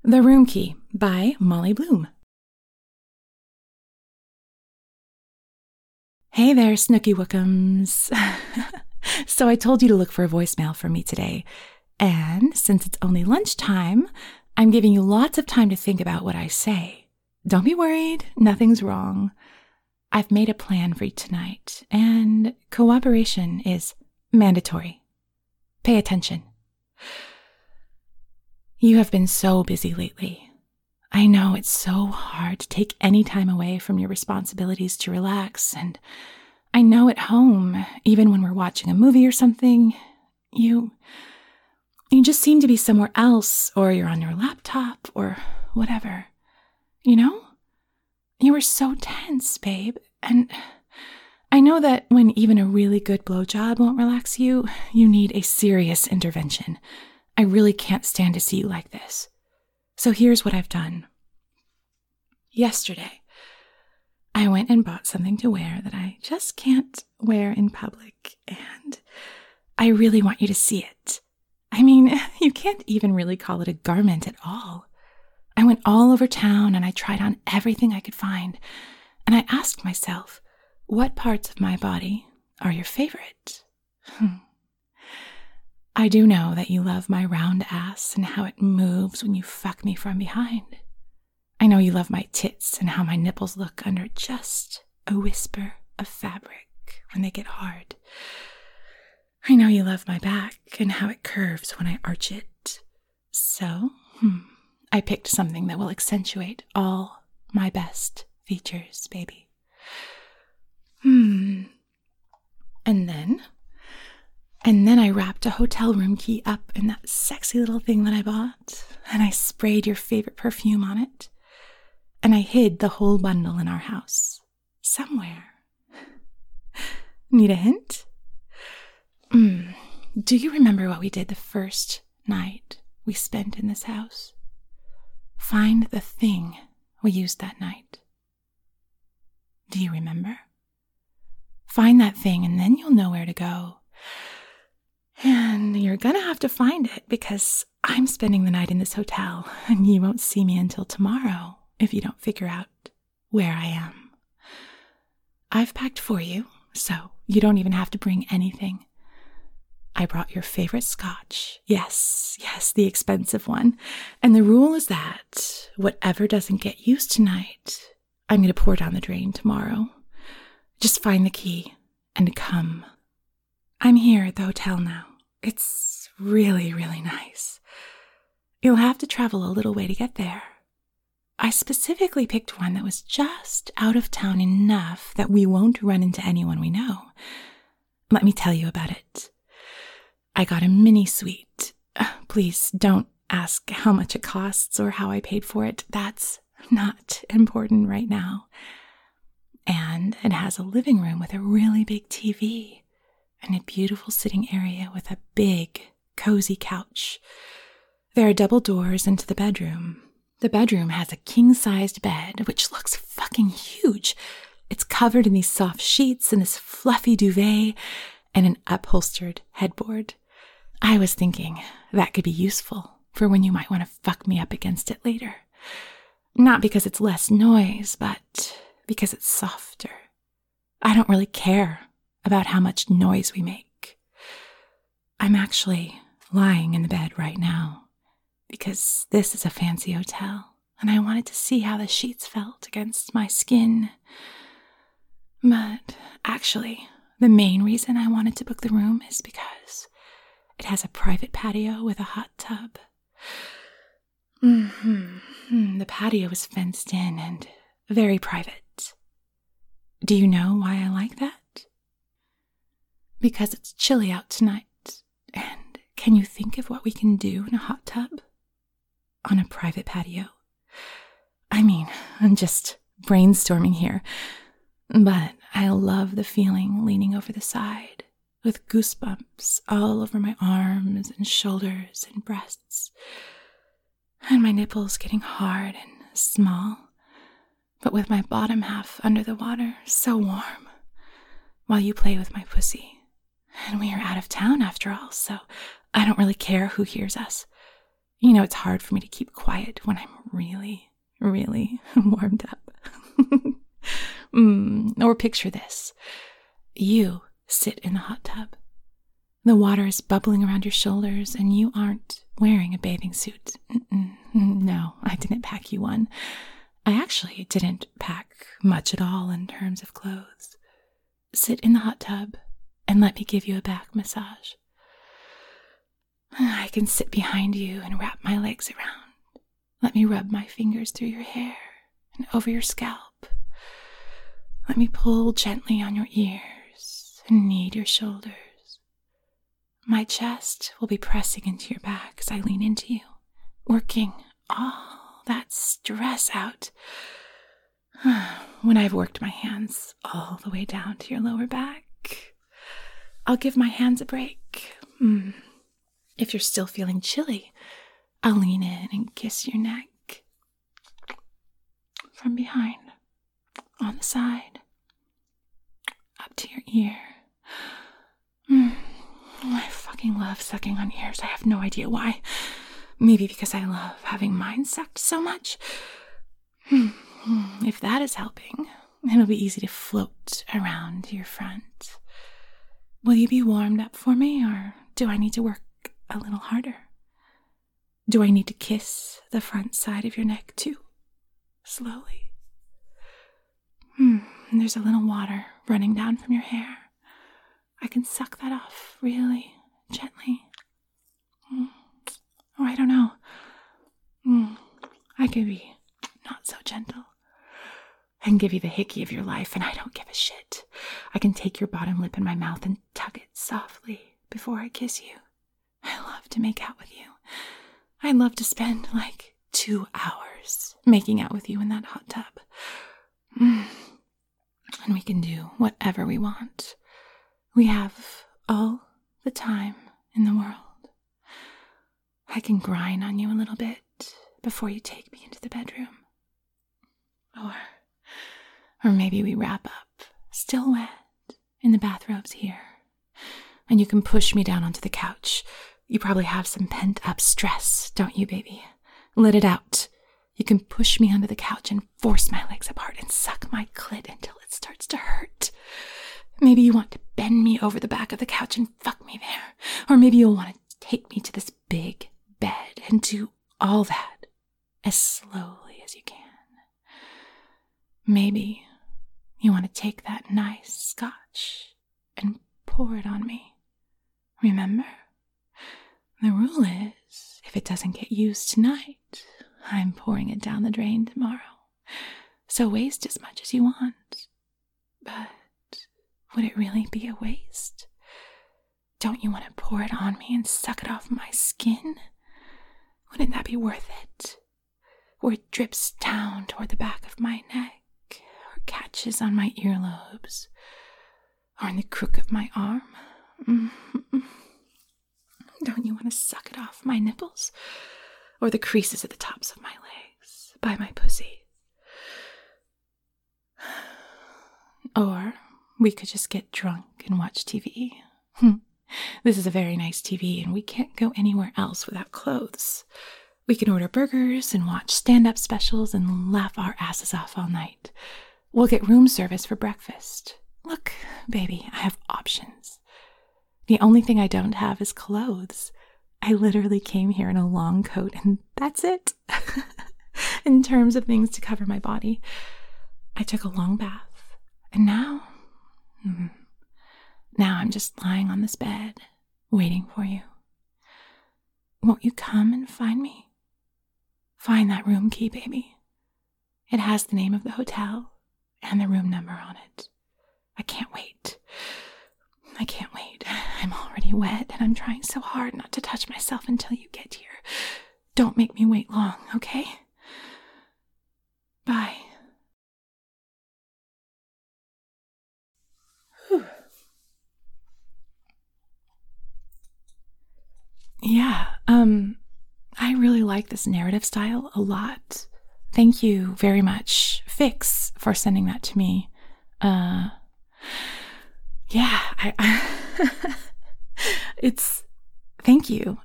The Room Key by Molly Bloom. Hey there, Snooky Wookums. So I told you to look for a voicemail from me today. And since it's only lunchtime, I'm giving you lots of time to think about what I say. Don't be worried, nothing's wrong. I've made a plan for you tonight, and cooperation is mandatory. Pay attention. You have been so busy lately. I know it's so hard to take any time away from your responsibilities to relax, and I know at home, even when we're watching a movie or something, you just seem to be somewhere else, or you're on your laptop, or whatever. You know? You were so tense, babe, and I know that when even a really good blowjob won't relax you, you need a serious intervention. I really can't stand to see you like this. So here's what I've done. Yesterday, I went and bought something to wear that I just can't wear in public, and I really want you to see it. I mean, you can't even really call it a garment at all. I went all over town and I tried on everything I could find, and I asked myself, what parts of my body are your favorite? I do know that you love my round ass and how it moves when you fuck me from behind. I know you love my tits and how my nipples look under just a whisper of fabric when they get hard. I know you love my back and how it curves when I arch it. So, I picked something that will accentuate all my best features, baby. And then I wrapped a hotel room key up in that sexy little thing that I bought, and I sprayed your favorite perfume on it, and I hid the whole bundle in our house, somewhere. Need a hint? Do you remember what we did the first night we spent in this house? Find the thing we used that night. Do you remember? Find that thing and then you'll know where to go. And you're gonna have to find it because I'm spending the night in this hotel and you won't see me until tomorrow if you don't figure out where I am. I've packed for you, so you don't even have to bring anything. I brought your favorite scotch. Yes, the expensive one. And the rule is that whatever doesn't get used tonight, I'm going to pour down the drain tomorrow. Just find the key and come. I'm here at the hotel now. It's really, really nice. You'll have to travel a little way to get there. I specifically picked one that was just out of town enough that we won't run into anyone we know. Let me tell you about it. I got a mini suite. Please don't ask how much it costs or how I paid for it. That's not important right now. And it has a living room with a really big TV and a beautiful sitting area with a big, cozy couch. There are double doors into the bedroom. The bedroom has a king-sized bed, which looks fucking huge. It's covered in these soft sheets and this fluffy duvet and an upholstered headboard. I was thinking that could be useful for when you might want to fuck me up against it later. Not because it's less noise, but because it's softer. I don't really care about how much noise we make. I'm actually lying in the bed right now because this is a fancy hotel and I wanted to see how the sheets felt against my skin. But actually, the main reason I wanted to book the room is because it has a private patio with a hot tub. The patio is fenced in and very private. Do you know why I like that? Because it's chilly out tonight. And can you think of what we can do in a hot tub? On a private patio? I mean, I'm just brainstorming here. But I love the feeling leaning over the side with goosebumps all over my arms and shoulders and breasts, and my nipples getting hard and small, but with my bottom half under the water so warm, while you play with my pussy. And we are out of town after all, so I don't really care who hears us. You know, it's hard for me to keep quiet when I'm really, really warmed up. Or picture this. You sit in the hot tub. The water is bubbling around your shoulders, and you aren't wearing a bathing suit. No, I didn't pack you one. I actually didn't pack much at all in terms of clothes. Sit in the hot tub and let me give you a back massage. I can sit behind you and wrap my legs around. Let me rub my fingers through your hair and over your scalp. Let me pull gently on your ears and knead your shoulders. My chest will be pressing into your back as I lean into you, working all that stress out. When I've worked my hands all the way down to your lower back, I'll give my hands a break. If you're still feeling chilly, I'll lean in and kiss your neck. From behind, on the side, up to your ear. I fucking love sucking on ears. I have no idea why. Maybe because I love having mine sucked so much. If that is helping, it'll be easy to float around your front. Will you be warmed up for me, or do I need to work a little harder? Do I need to kiss the front side of your neck too? Slowly. There's a little water running down from your hair. I can suck that off really gently. Or I don't know. I could be not so gentle and give you the hickey of your life, and I don't give a shit. I can take your bottom lip in my mouth and tug it softly before I kiss you. I love to make out with you. I'd love to spend like 2 hours making out with you in that hot tub. And we can do whatever we want. We have all the time in the world. I can grind on you a little bit before you take me into the bedroom. Or maybe we wrap up, still wet, in the bathrobes here. And you can push me down onto the couch. You probably have some pent-up stress, don't you, baby? Let it out. You can push me onto the couch and force my legs apart and suck my clit until it starts to hurt. Maybe you want to bend me over the back of the couch and fuck me there. Or maybe you'll want to take me to this big bed and do all that as slowly as you can. Maybe you want to take that nice scotch and pour it on me. Remember? The rule is, if it doesn't get used tonight, I'm pouring it down the drain tomorrow. So waste as much as you want. But would it really be a waste? Don't you want to pour it on me and suck it off my skin? Wouldn't that be worth it? Where it drips down toward the back of my neck, or catches on my earlobes, or in the crook of my arm? Don't you want to suck it off my nipples, or the creases at the tops of my legs, by my pussy? Or we could just get drunk and watch TV. This is a very nice TV, and we can't go anywhere else without clothes. We can order burgers and watch stand-up specials and laugh our asses off all night. We'll get room service for breakfast. Look, baby, I have options. The only thing I don't have is clothes. I literally came here in a long coat, and that's it. In terms of things to cover my body. I took a long bath, and now I'm just lying on this bed, waiting for you. Won't you come and find me? Find that room key, baby. It has the name of the hotel and the room number on it. I can't wait. I can't wait. I'm already wet, and I'm trying so hard not to touch myself until you get here. Don't make me wait long, okay? Bye. Whew. Yeah, I really like this narrative style a lot. Thank you very much, Fix, for sending that to me. Yeah, it's, thank you.